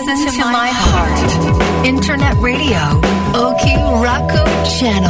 Listen to my heart. Internet radio, Oki Raku Channel.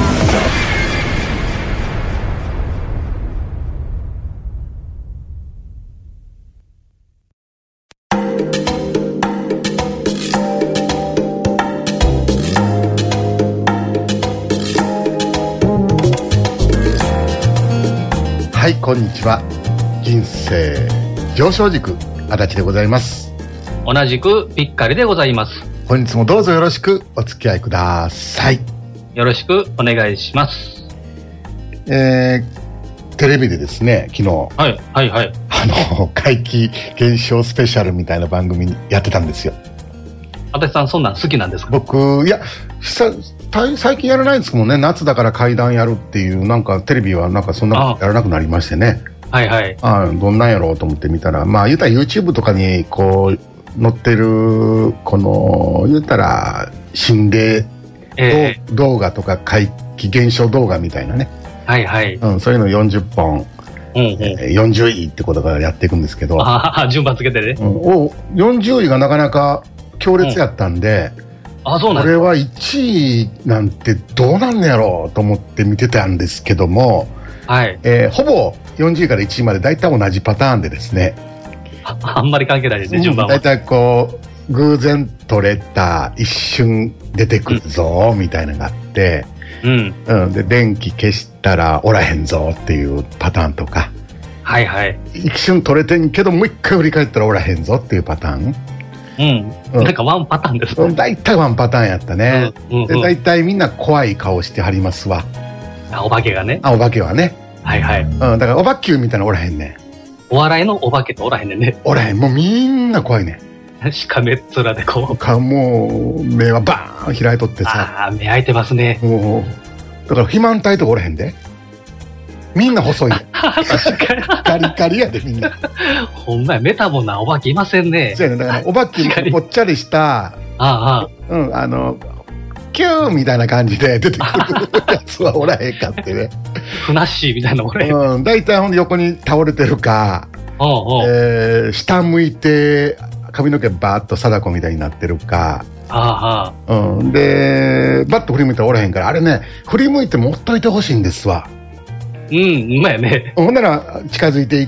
はい、こんにちは。人生上昇軸足立でございます。 同じくぴっかりでございます。 本日もどうぞよろしくお付き合いください。 よろしくお願いします。 テレビでですね、昨日、 はいはいはい、 怪奇現象スペシャルみたいな番組やってたんですよ。 足立さんそんなん好きなんですか？ 僕、いや最近やらないんですもんね。夏だから怪談やるっていう、なんかテレビはなんかそんなことやらなくなりましてね。 はいはい。 どんなんやろうと思って見たら、まあ言うたら YouTube とかにこう載ってるこの言うたら心霊、動画とか怪奇現象動画みたいなね。 はいはい。 そういうの40本、40位ってことからやっていくんですけど。 順番つけてね。 40位がなかなか強烈やったんで。 そうなんですか。 これは1位なんてどうなんねやろうと思って見てたんですけども、 はい、 ほぼ40位から1位まで大体同じパターンでですね、 あんまり関係ないですね、順番は。 大体こう偶然撮れた一瞬出てくるぞみたいなのがあって、で電気消したらおらへんぞっていうパターンとか、 はいはい、 一瞬撮れてんけどもう一回振り返ったらおらへんぞっていうパターン。 なんかワンパターンですね。 大体ワンパターンやったね。で大体みんな怖い顔してはりますわ。 お化けがね。 お化けはね。 はいはい。 だからお化けみたいなのおらへんねん。 お笑いのお化けとおらへんねんね。 おらへん。もうみんな怖いねん。 しかめっ面でこう。もう目はバーン開いとってさ。 目開いてますね。 もうだから肥満体とかおらへんで。みんな細い。カリカリやでみんな。 ほんまや、メタボなお化けいませんね。 そうやね。だからお化けぽっちゃりした、キューみたいな感じで出てくるやつはおらへんかってね。 ふなっしーみたいなおらへん。 大体ほんで横に倒れてるか、下向いて髪の毛バーッと貞子みたいになってるか。でバッと振り向いたらおらへんから、あれね、振り向いて持っといてほしいんですわ。 うまいね。 ほんなら近づいていって、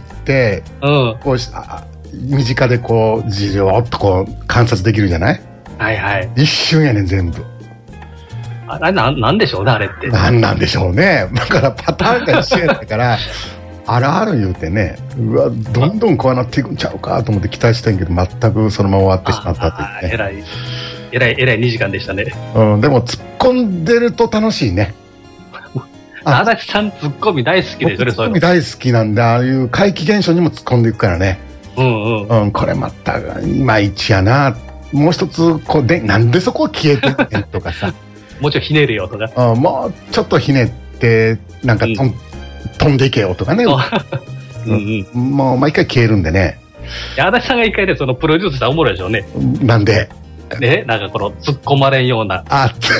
こう身近でこうじろっとこう観察できるじゃない。 はいはい。 一瞬やねん全部。 あれなんでしょうね、あれって。 なんでしょうね。だからパターンが一緒やったからあるある言うてね、うわどんどん怖なっていくんちゃうかと思って期待したんやけど、全くそのまま終わってしまったというね。 えらい2時間でしたね。 でも突っ込んでると楽しいね。 足立さんツッコミ大好きでしょね。 ツッコミ大好きなんで、ああいう怪奇現象にも突っ込んでいくからね。これまたいまいちやな。もう一つこうでなんでそこ消えてってんとかさ。 もうちょいひねるよとか。 もうちょっとひねってなんか飛んでいけよとかね。もう毎回消えるんでね。 足立さんが一回でそのプロデュースしたらおもろいでしょうね。 なんで。 なんかこの突っ込まれんような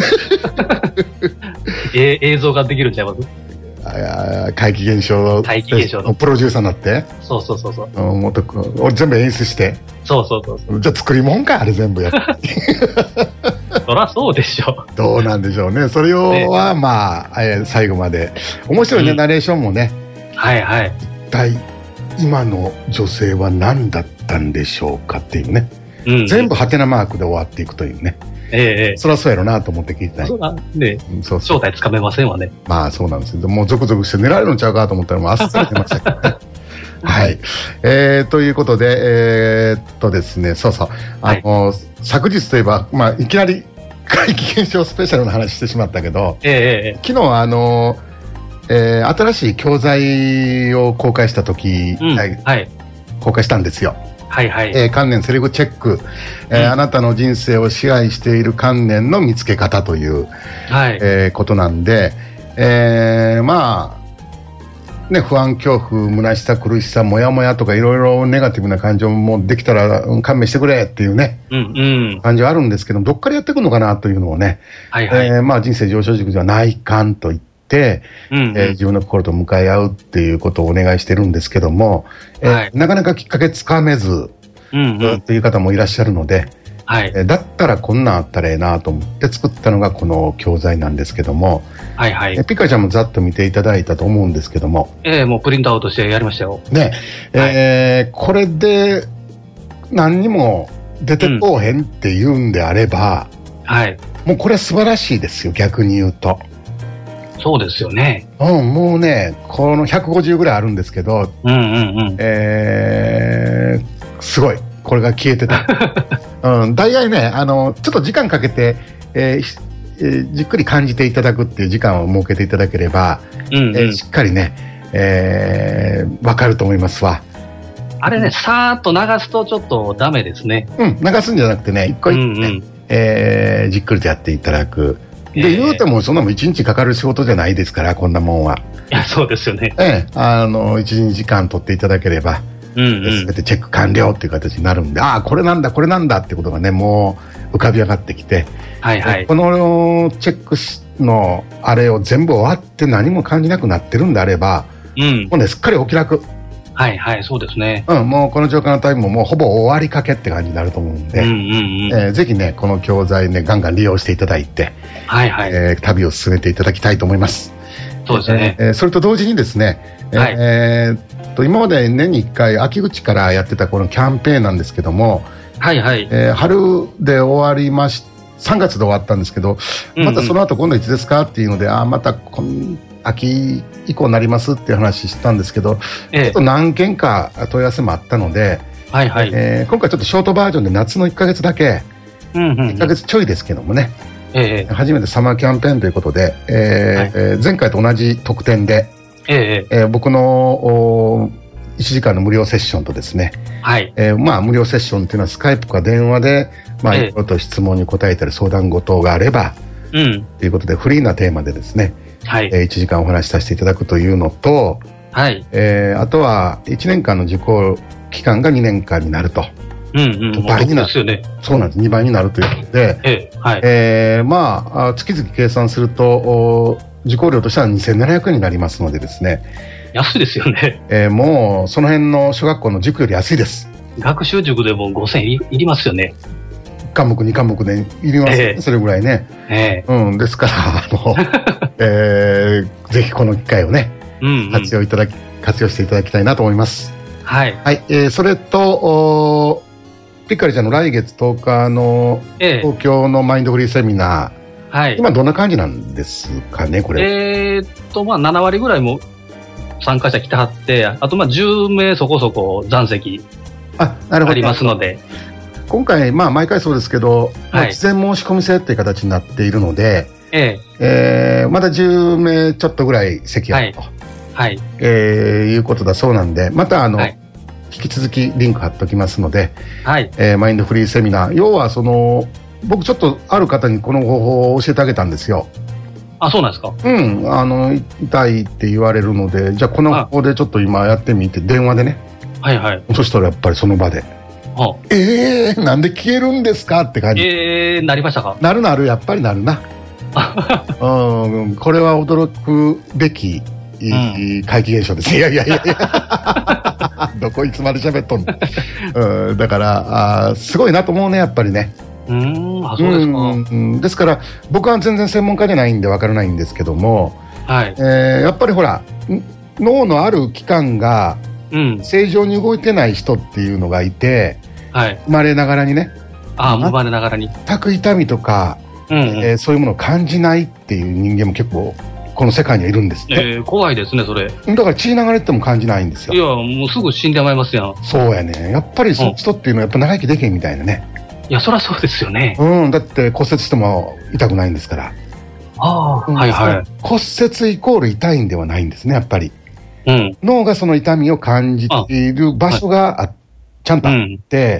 映像ができるんちゃいます？ 怪奇現象のプロデューサーになって。 そうもっと俺全部演出して。 そうじゃあ作り物かあれ全部やってそりゃそうでしょ。 どうなんでしょうね。それをはまあ最後まで面白いね。ナレーションもね。 はいはい。 一体今の女性は何だったんでしょうかっていうね。全部ハテナマークで終わっていくというね。そりゃそうやろなと思って聞いてた。 正体つかめませんわね。 まあそうなんですけど、もうゾクゾクして寝られるのちゃうかと思ったらもうあっさり出ましたけどね。はい。ということで、ですね、そうそう。昨日といえば、まあいきなり怪奇現象スペシャルの話してしまったけど、昨日新しい教材を公開した時、公開したんですよ。観念セルフチェック、あなたの人生を支配している観念の見つけ方という、ことなんで、まあね、不安恐怖虚しさ苦しさモヤモヤとかいろいろネガティブな感情もできたら勘弁してくれっていうね、感じはあるんですけど、どっからやっていくのかなというのをね、まあ人生上昇軸では内観といって、自分の心と向かい合うっていうことをお願いしてるんですけども、なかなかきっかけつかめず、という方もいらっしゃるので、 はい。 だったらこんなんあったらええなと思って作ったのがこの教材なんですけども、 はいはい。 ピカちゃんもざっと見ていただいたと思うんですけども、 もうプリントアウトしてやりましたよ。 ね、これで何にも出てこうへんって言うんであれば、 はい。 もうこれは素晴らしいですよ、逆に言うと。 そうですよね。 もうね、この150ぐらいあるんですけど、 うんうんうん。 すごい、これが消えてた。大概ね、ちょっと時間かけて、じっくり感じていただくっていう時間を設けていただければ、しっかりね、わかると思いますわ。 あれね、さーっと流すとちょっとダメですね。 流すんじゃなくてね、一個一個ね、じっくりとやっていただく。で、言うてもそんなもん1日かかる仕事じゃないですから、こんなもんは。 いや、そうですよね。 1、2時間取っていただければ、全てチェック完了っていう形になるんで、これなんだ、これなんだってことがね、もう浮かび上がってきて、 はいはい。 このチェックのあれを全部終わって何も感じなくなってるんであれば、もうね、すっかりお気楽。 はいはい、そうですね。 もうこの浄化のタイムももうほぼ終わりかけって感じになると思うんで、ぜひね、この教材ね、ガンガン利用していただいて、 はいはい。 旅を進めていただきたいと思います。 そうですね。 それと同時にですね、今まで年に1回秋口からやってたこのキャンペーンなんですけども、 はいはい。 春で終わりまし3月で終わったんですけど、またその後今度いつですかっていうので、また秋以降になりますっていう話したんですけど、ちょっと何件か問い合わせもあったので、 はいはい。 今回ちょっとショートバージョンで夏の1ヶ月だけ、1ヶ月ちょいですけどもね、初めてサマーキャンペーンということで、前回と同じ特典で、僕の1時間の無料セッションとですね、無料セッションっていうのはスカイプか電話で、いろいろと質問に答えたり相談事があれば、ということでフリーなテーマでですね、1時間お話しさせていただくというのと、あとは1年間の受講期間が2年間になると。倍になる。そうなんです。2倍になるということで、月々計算すると、受講料としては2700円になりますのでですね。 安いですよね。 もう、その辺の小学校の塾より安いです。 学習塾でも5000円いりますよね。 1科目、2科目でいりますね。それぐらいね。ですから、ぜひこの機会をね、活用していただきたいなと思います。それと、ピッカリちゃんの来月10日の東京のマインドフリーセミナー、今どんな感じなんですかね、これ。 7割ぐらいも参加者来てはって、あと10名そこそこ残席ありますので。 今回、毎回そうですけど、事前申し込み制っていう形になっているので、まだ10名ちょっとぐらい席あると、いうことだそうなんで、また引き続きリンク貼っておきますので、マインドフリーセミナー、要は僕ちょっとある方にこの方法を教えてあげたんですよ。 そうなんですか。 痛いって言われるので、じゃあこの方法でちょっと今やってみて、電話でね。そしたらやっぱりその場で。なんで消えるんですかって感じ。 なりましたか。 なる、やっぱりなるな。これは驚くべき怪奇現象です。いやどこいつまで喋っとんの。だからすごいなと思うね、やっぱりね。 そうですか。 ですから僕は全然専門家じゃないんでわからないんですけども、やっぱりほら、脳のある器官が正常に動いてない人っていうのがいて、生まれながらにね、 生まれながらに全く痛みとか、そういうものを感じないっていう人間も結構この世界にはいるんですね。 怖いですね、それ。 だから血流れても感じないんですよ。 いや、もうすぐ死んでまいりますやん。 そうやね。やっぱりその人っていうのはやっぱ長生きできへんみたいなね。 いや、そりゃそうですよね。 だって骨折しても痛くないんですから。骨折イコール痛いんではないんですね、やっぱり。脳がその痛みを感じている場所がちゃんとあって、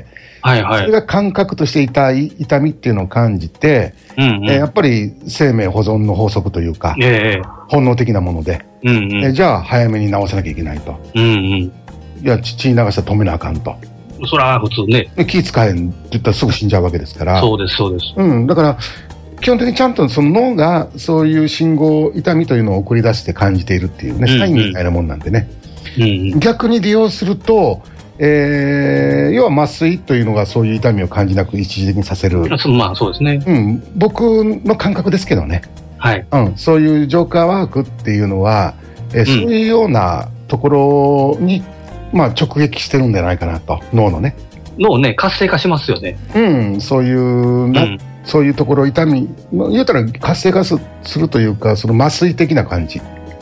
それが感覚として痛みっていうのを感じて、やっぱり生命保存の法則というか、本能的なもので、じゃあ早めに治さなきゃいけないと。いや、血流したら止めなあかんと。 そら普通ね。 気使えんって言ったらすぐ死んじゃうわけですから。 そうです、そうです。 だから、基本的にちゃんとその脳がそういう信号、痛みというのを送り出して感じているっていうね、サインみたいなもんなんでね。逆に利用すると、 要は麻酔というのがそういう痛みを感じなく一時的にさせる。 まあそうですね。 僕の感覚ですけどね。 はい。 そういうジョーカーワークっていうのは、そういうようなところに、直撃してるんじゃないかなと、脳のね。 脳ね、活性化しますよね。 そういうところ、痛み、言うたら活性化するというか、その麻酔的な感じ。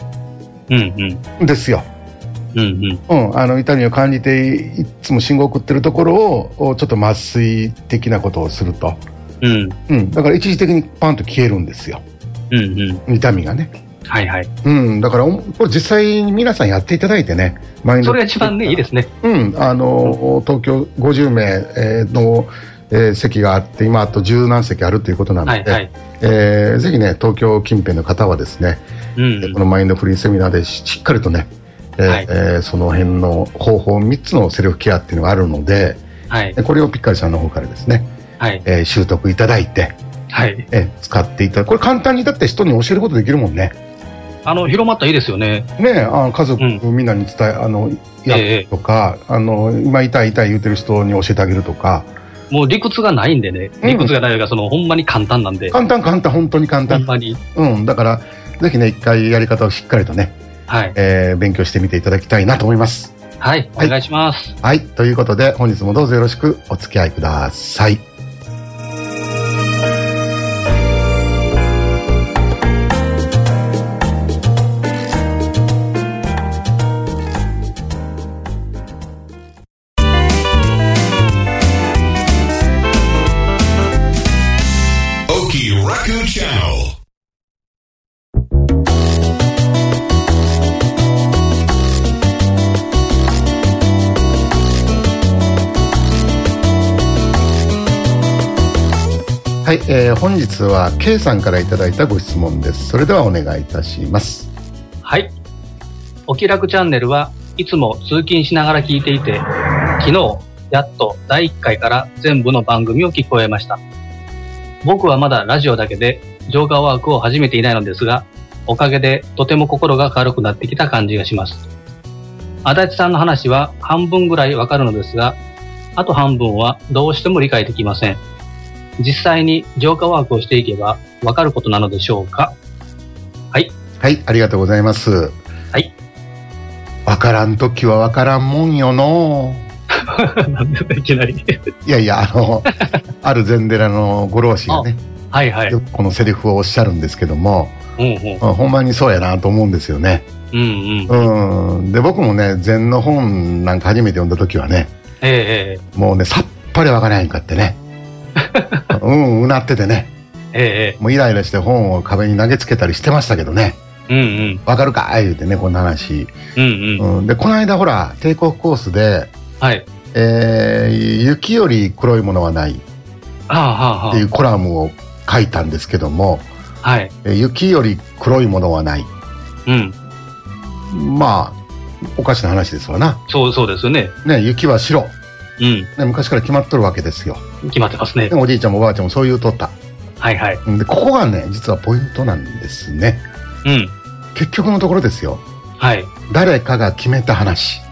ですよ。痛みを感じていつも信号を送ってるところをちょっと麻酔的なことをすると、だから一時的にパンと消えるんですよ。痛みがね。 はいはい。 だからこれ実際に皆さんやっていただいてね、 それが一番ねいいですね。 東京50名の席があって、今あと十何席あるということなので、ぜひね東京近辺の方はですね、このマインドフリーセミナーでしっかりとね、その辺の方法3つのセルフケアっていうのがあるので、これをピッカリさんの方からですね、習得いただいて、使っていただく。これ簡単にだって人に教えることできるもんね。 広まったらいいですよね。 家族みんなに伝やるとか、今痛い言うてる人に教えてあげるとか。 もう理屈がないんでね。理屈がないがほんまに簡単なんで。 簡単、本当に簡単。 ほんまに。 だから、ぜひね、一回やり方をしっかりとね、勉強してみていただきたいなと思います。 はい、お願いします。 はい、ということで、本日もどうぞよろしくお付き合いください。はい、本日は K さんからいただいたご質問です。それではお願いいたします。 はい。お気楽チャンネルはいつも通勤しながら聞いていて、昨日やっと第1回から全部の番組を聞こえました。僕はまだラジオだけでジョーカーワークを始めていないのですが、おかげでとても心が軽くなってきた感じがします。足立さんの話は半分ぐらいわかるのですが、あと半分はどうしても理解できません。実際にジョーカーワークをしていけば分かることなのでしょうか。はい。 はい、ありがとうございます。 はい。 分からんときは分からんもんよのなんでいきなりいやある禅寺のご老師がね、よくこのセリフをおっしゃるんですけども、ほんまにそうやなと思うんですよね。で、僕もね、禅の本なんか初めて読んだ時はね、もうね、さっぱり分からへんかってねうなっててね、もうイライラして本を壁に投げつけたりしてましたけどね、分かるか言うてね、こんな話。で、この間ほらテイクオフコースで、雪より黒いものはないっていうコラムを書いたんですけども、雪より黒いものはない、まあおかしな話ですわな。 そうですよね。 雪は白、昔から決まっとるわけですよ。 決まってますね。 おじいちゃんもおばあちゃんもそう言うとった。で、ここがね、実はポイントなんですね。結局のところですよ。誰かが決めた話。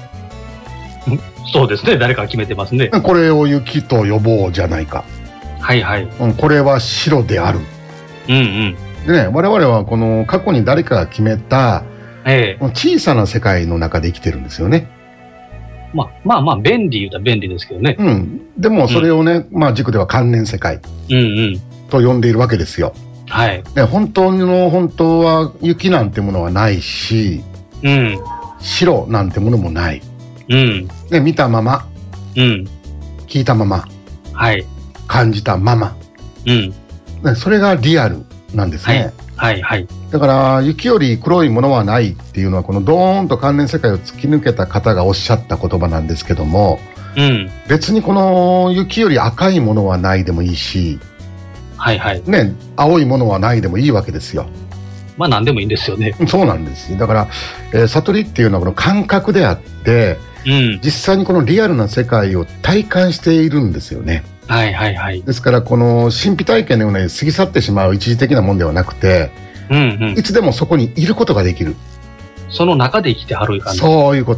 そうですね、誰かが決めてますね。 これを雪と呼ぼうじゃないか。これは白である。でね、我々はこの過去に誰かが決めた、小さな世界の中で生きてるんですよね。 まあ便利言うたら便利ですけどね。 でもそれをね、軸では観念世界と呼んでいるわけですよ。本当は雪なんてものはないし、白なんてものもない。見たまま、聞いたまま、感じたまま、それがリアルなんですね。だから雪より黒いものはないっていうのは、このドーンと観念世界を突き抜けた方がおっしゃった言葉なんですけども、別にこの雪より赤いものはないでもいいし、青いものはないでもいいわけですよ。 何でもいいんですよね。 そうなんです。だから、悟りっていうのはこの感覚であって、実際にこのリアルな世界を体感しているんですよね。ですからこの神秘体験のように過ぎ去ってしまう一時的なものではなくて、いつでもそこにいることができる。 その中で生きてはる感じ。 そういうこと。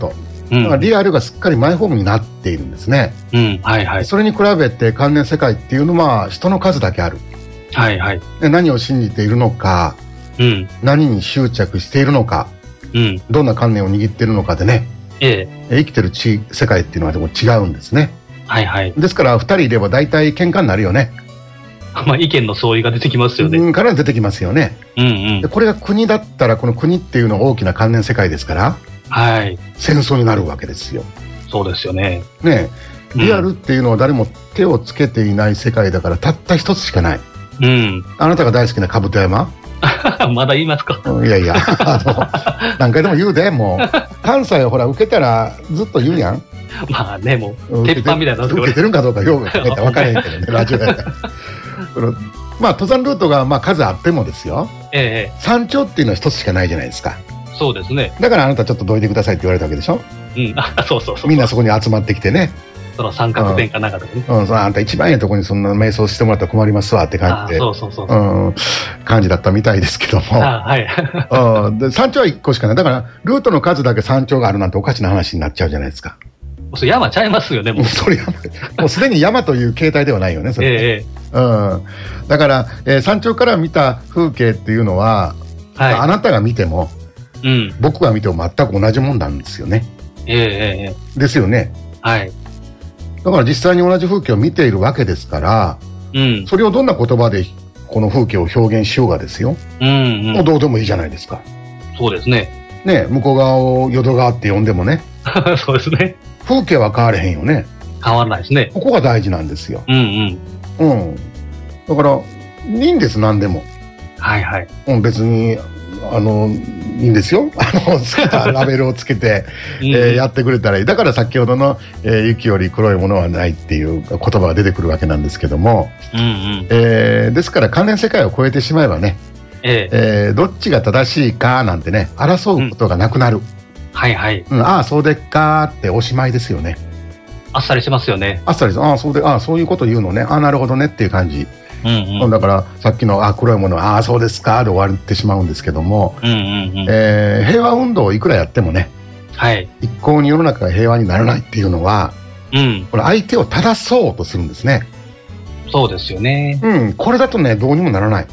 うんだからリアルがすっかりマイホームになっているんですね。 うん。はいはい。 それに比べて関連世界っていうのは人の数だけある。 はいはい。 で何を信じているのか、 うん。 何に執着しているのか、 うん。 どんな観念を握っているのかでね、 ええ。 生きてる世界っていうのはでも違うんですね。 はいはい。 ですから2人いれば大体喧嘩になるよね。 まあ、意見の相違が出てきますよね。 から出てきますよね。 うんうんで。これが国だったらこの国っていうのは大きな関連世界ですからはい。 戦争になるわけですよ。 そうですよね。 ねえリアルっていうのは誰も手をつけていない世界だからたった一つしかない。 うん。 あなたが大好きな兜山まだ言いますか。 いやいや何回でも言うでもう関西はほら受けたらずっと言うやん。 まあね、もう、鉄板みたいな受けてるんかどうかよく分からへんけどねラジオやからまあ登山ルートがまあ数あってもですよ、 ええ。 山頂っていうのは一つしかないじゃないですか。 そうですね。 だからあなたちょっとどいてくださいって言われたわけでしょ。 うん。あ、そうそうそう。 みんなそこに集まってきてね、 その三角点かなんかとかね。 あんた一番ええとこにそんな瞑想してもらったら困りますわって感じで、 そうそうそうそう。 感じだったみたいですけども、 はい。 で山頂は1個しかない。だからルートの数だけ山頂があるなんておかしな話になっちゃうじゃないですか。 それ山ちゃいますよね、もう。 それもうすでに山という形態ではないよねそれ、 ええ。 だから、山頂から見た風景っていうのは、あはなたが見てもい。うん。 僕が見ても全く同じもんなんですよね。 ええええ。 ですよね。 はい。 だから実際に同じ風景を見ているわけですから、 うん。 それをどんな言葉でこの風景を表現しようがですよ、 うんうん。 もうどうでもいいじゃないですか。 そうですね。 ね、向こう側を淀川って呼んでもね、 そうですね。 風景は変われへんよね。 変わらないですね。 ここが大事なんですよ。 うんうん。 だからいいんです何でも。 はいはい。 別にいいんですよ。好きなラベルをつけて、やってくれたらいい。だから先ほどの、雪より黒いものはないっていう言葉が出てくるわけなんですけども、 うんうん。 ですから関連世界を超えてしまえばね、どっちが正しいかなんてね争うことがなくなる。 はいはい。 ああそうでっかっておしまいですよね。 あっさりしますよね。 あっさりそういうこと言うのね、なるほどねっていう感じ。 うんうん。 だからさっきの黒いものはそうですかで終わってしまうんですけども、 うんうんうん。 平和運動をいくらやってもね、 はい。 一向に世の中が平和にならないっていうのは、これ相手を正そうとするんですね。 そうですよね。 これだとねどうにもならない。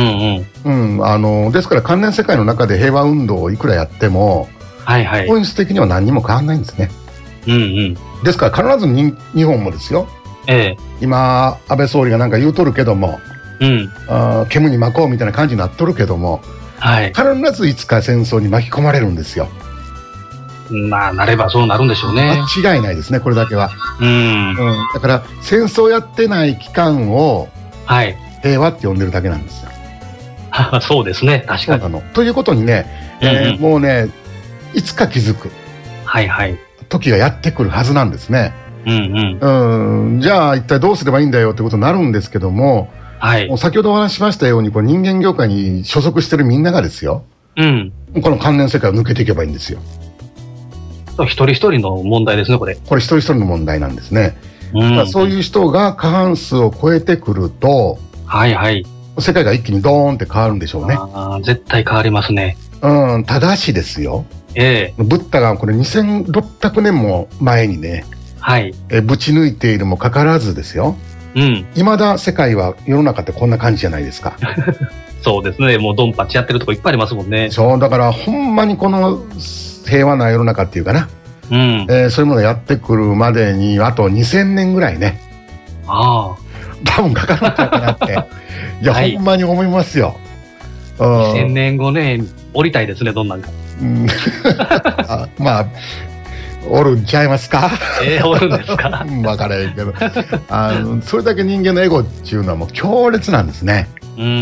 ですから関連世界の中で平和運動をいくらやっても、 はいはい。 本質的には何にも変わらないんですね。ですから必ず日本もですよ、今安倍総理がなんか言うとるけども、煙に巻こうみたいな感じになっとるけども、必ずいつか戦争に巻き込まれるんですよ。 まあなればそうなるんでしょうね。 間違いないですねこれだけは。だから戦争やってない期間を平和って呼んでるだけなんですよ。 そうですね、確かに。 ということにね、もうねいつか気づく時がやってくるはずなんですね。じゃあ一体どうすればいいんだよってことになるんですけども、もう先ほどお話ししましたようにこう人間業界に所属してるみんながですよ、この関連世界を抜けていけばいいんですよ。 一人一人の問題ですねこれ。 これ一人一人の問題なんですね。そういう人が過半数を超えてくると、世界が一気にドーンって変わるんでしょうね。 絶対変わりますね。 ただしですよ、ブッダがこれ2600年も前にね、ぶち抜いているもかかわらずですよ、未だ世界は世の中ってこんな感じじゃないですか。 そうですね、もうドンパチやってるとこいっぱいありますもんね。 そうだからほんまにこの平和な世の中っていうかな、そういうものをやってくるまでにあと2000年ぐらいね、多分かかるんちゃうかなっていや、ほんまに思いますよ。 2000年後ね、降りたいですね、どんなんか。 まあおるんちゃいますか。 おるんですか。 分からへんけどそれだけ人間のエゴっていうのはもう強烈なんですね。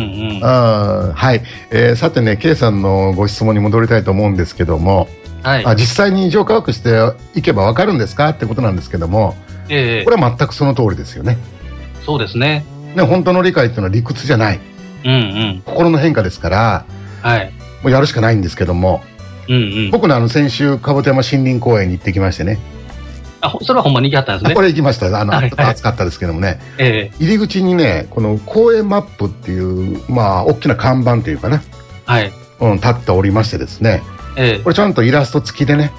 さてね、K さんのご質問に戻りたいと思うんですけども、実際に異常科学していけば分かるんですかってことなんですけども、これは全くその通りですよね。 そうですね。 本当の理解っていうのは理屈じゃない、心の変化ですから、もうやるしかないんですけども、僕の先週兜山森林公園に行ってきましてね。 それはほんまに行きはったんですね。 これ行きました。暑かったですけどもね、入り口にねこの公園マップっていう大きな看板というかな、立っておりましてですね、これちゃんとイラスト付きでね、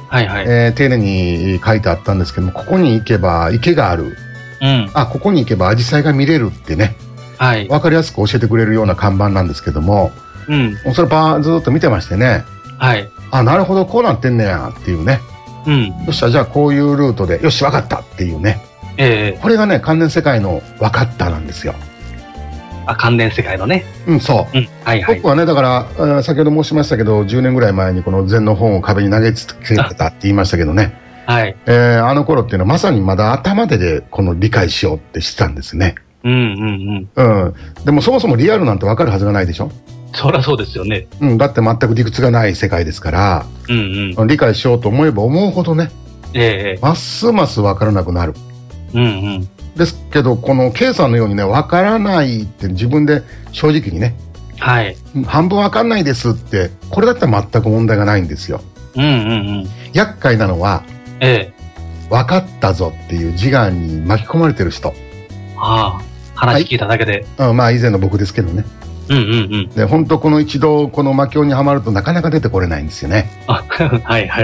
はいはい。 丁寧に書いてあったんですけども、ここに行けば池がある。 うん。 ここに行けば紫陽花が見れるってね、 はい。 わかりやすく教えてくれるような看板なんですけども、 うん。 それずっと見てましてね、 はい。 なるほど、こうなってんねやっていうね。 うん。 よっしゃ、じゃあこういうルートで、よし、わかったっていうね。これがね、関連世界のわかったなんですよ。 関連世界のね。 そう。 はいはい。 僕はね、だから、先ほど申しましたけど、10年ぐらい前にこの禅の本を壁に投げつけてたって言いましたけどね。 はい。 あの頃っていうのはまさにまだ頭でこの理解しようってしてたんですね。でもそもそもリアルなんてわかるはずがないでしょ。 そりゃそうですよね。 だって全く理屈がない世界ですから、理解しようと思えば思うほどね、ますますわからなくなる。ですけど、この K さんのようにね、わからないって自分で正直にね、 はい。 半分わかんないですって、これだったら全く問題がないんですよ。厄介なのは、わかったぞっていう自我に巻き込まれてる人。 話聞いただけで。 以前の僕ですけどね。で、本当この一度この魔境にはまるとなかなか出てこれないんですよね。 はいはい。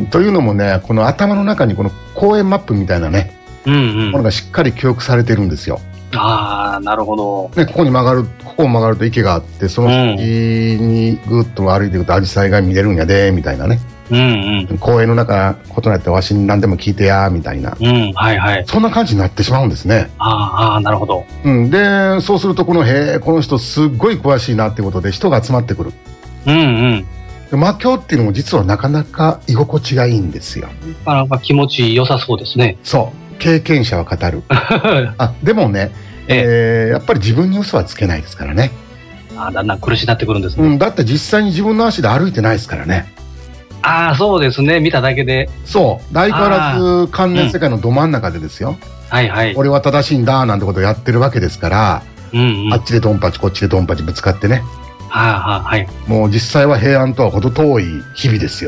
というのもね、この頭の中にこの公園マップみたいなね、ものがしっかり記憶されてるんですよ。 なるほど。 ね、ここを曲がると池があって、その先にぐっと歩いていくと紫陽花が見れるんやで、みたいなね。公園の中、ことなってわしに何でも聞いてや、みたいな。 はいはい。 そんな感じになってしまうんですね。 なるほど。 で、そうするとこの人すっごい詳しいなってことで人が集まってくる。魔境っていうのも実はなかなか居心地がいいんですよ。 なんか気持ち良さそうですね。 そう。経験者は語る。でもね、やっぱり自分に嘘はつけないですからね。 だんだん苦しくなってくるんですね。 だって実際に自分の足で歩いてないですからね。 そうですね。見ただけで。 そう。相変わらず関連世界のど真ん中でですよ。 はいはい。 俺は正しいんだなんてことをやってるわけですから、あっちでドンパチこっちでドンパチぶつかってね。 はい。 もう実際は平安とは程遠い日々ですよ。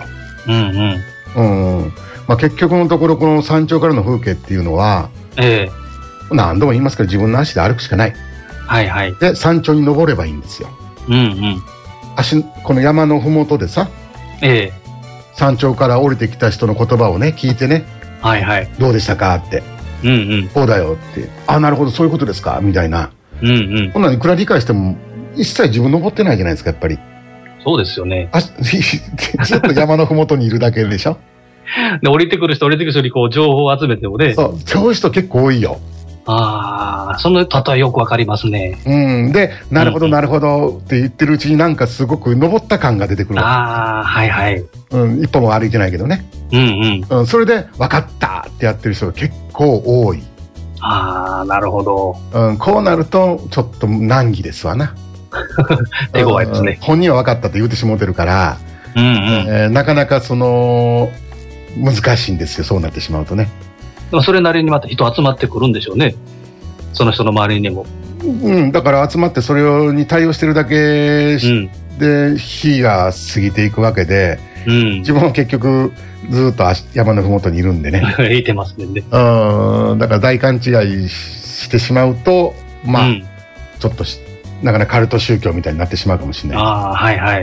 結局のところこの山頂からの風景っていうのは、何度も言いますけど自分の足で歩くしかない。で山頂に登ればいいんですよ。この山のふもとでさ、山頂から降りてきた人の言葉をね聞いてね、どうでしたかって、こうだよって、なるほどそういうことですかみたいな。こんなにいくら理解しても一切自分登ってないじゃないですか、やっぱり。 そうですよね。 ずっと山のふもとにいるだけでしょ。 で、降りてくる人にこう情報を集めてもね。 そういう人結構多いよ。 その例えよくわかりますね。 で、なるほどなるほどって言ってるうちになんかすごく登った感が出てくる。一歩も歩いてないけどね。それで分かったってやってる人が結構多い。 なるほど。 こうなるとちょっと難儀ですわな。 手強いですね。 本人は分かったと言うてしもうてるから、なかなか難しいんですよ、そうなってしまうとね。 でもそれなりにまた人集まってくるんでしょうね、その人の周りにも。 だから集まってそれに対応してるだけで日が過ぎていくわけで、自分は結局ずっと山のふもとにいるんでね。 いてますね。 だから大勘違いしてしまうと、ちょっとなかなかカルト宗教みたいになってしまうかもしれない。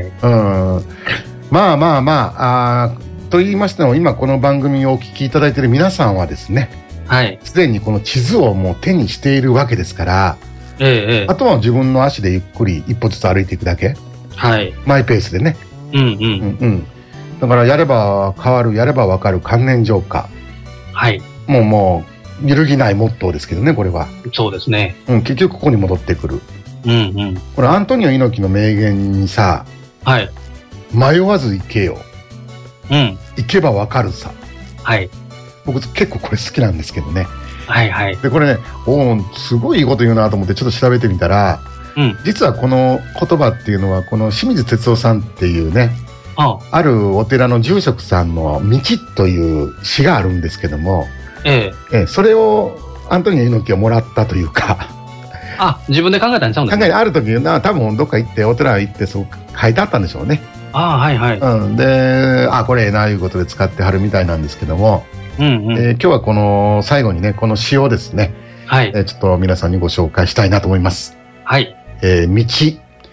と言いましても、今この番組をお聞きいただいている皆さんはですね、すでにこの地図をもう手にしているわけですから、あとは自分の足でゆっくり一歩ずつ歩いていくだけ、マイペースでね。だからやれば変わる、やれば分かる関連浄化。もう揺るぎないモットーですけどね、これは。 そうですね。 結局ここに戻ってくる。これアントニオ猪木の名言にさ、迷わず行けよ。行けばわかるさ。僕結構これ好きなんですけどね。でこれね、すごいいいこと言うなと思ってちょっと調べてみたら、実はこの言葉っていうのはこの清水哲夫さんっていうね、あるお寺の住職さんの道という詩があるんですけども、それをアントニオ猪木がもらったというか、 自分で考えたんちゃうんですか。 ある時多分どっか行ってお寺行ってそう書いてあったんでしょうね。で、これないうことで使ってはるみたいなんですけども、今日はこの最後にね、この詩をですね、ちょっと皆さんにご紹介したいなと思います。道。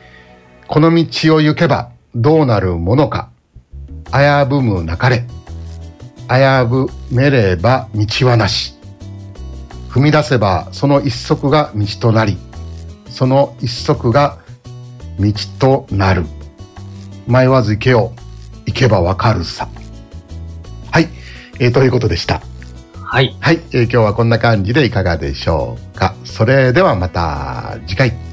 この道を行けばどうなるものか、危ぶむなかれ。 危ぶめれば道はなし。踏み出せばその一足が道となり、その一足が道となる。迷わず行けよ。行けばわかるさ。はい、ということでした。 はい。 はい、今日はこんな感じでいかがでしょうか。それではまた次回。